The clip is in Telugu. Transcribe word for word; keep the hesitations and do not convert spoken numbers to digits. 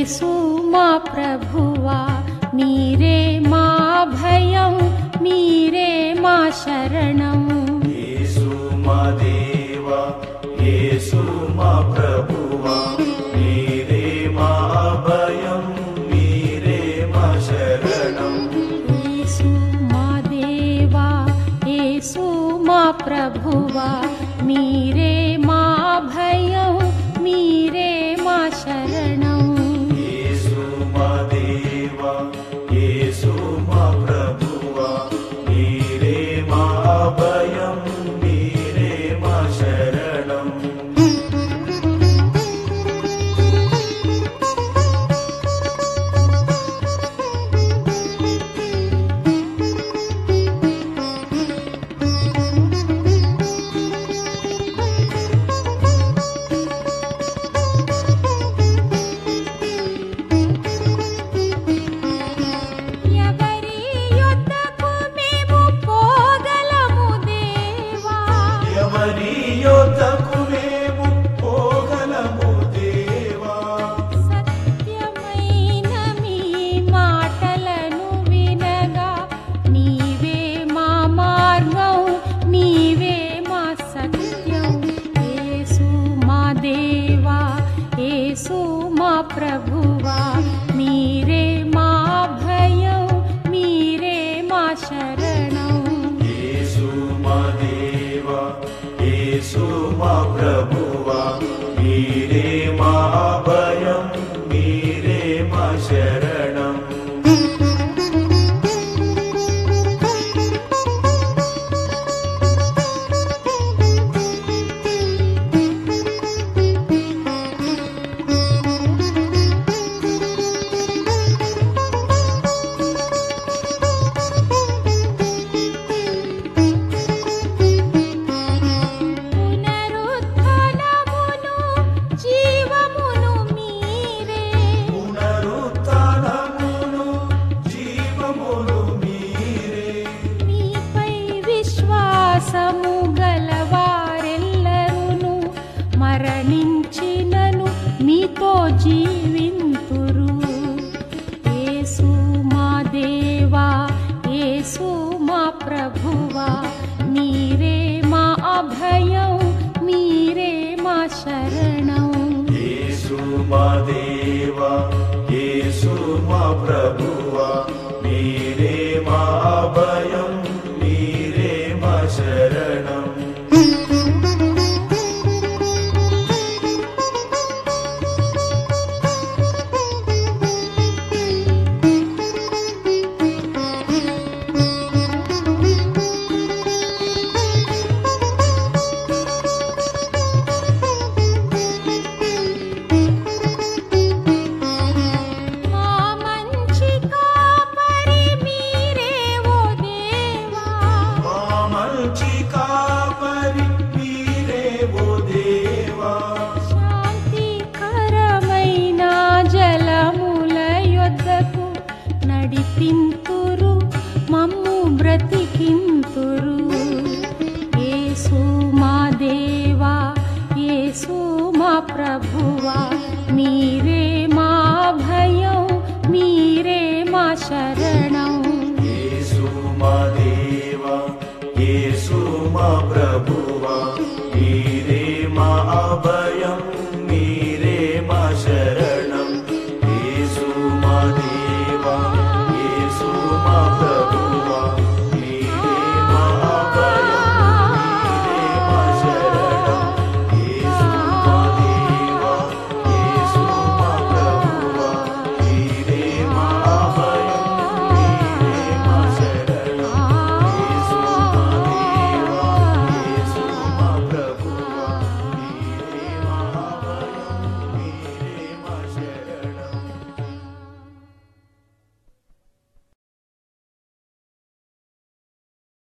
యేసు మా ప్రభువా మీరే మా భయం మీరే మా శరణం. యేసు మా దేవా యేసు మా ప్రభువా మీరే మా భయం మీరే మా శరణం. యేసు మా దేవా యేసు మా ప్రభువా మీరే మా భయం మీరే మా శరణం. యేసు మా దేవా యేసు మా ప్రభువా మీరే మా భయం మీరే మా శరణం. ఎవరి యొద్దకు మేము పోగలము దేవా, ఎవరి యొద్దకు మేము పోగలము దేవా, సత్యమైన మీ మాటలను వినగా నీవే మా మార్గం నీవే మా సత్యం. యేసు మా దేవా యేసు మా ప్రభువా మీరే మా భయం మీరే మా శరణం. యేసు మా దేవా యేసు మా ప్రభువా మీరే మా భయం మీరే మా శరణం. పునరుత్థానమును జీవమును మీరే, పునరుత్థానమును జీవమును మీరే, మీపై విశ్వాసము గలవారెల్లరును మరణించినను మీతో జీవింతురు. యేసు మా దేవా యేసు మా ప్రభువా మీరే మా అభయం మీరే మా శరణం. యేసు మా దేవా యేసు మా ప్రభువా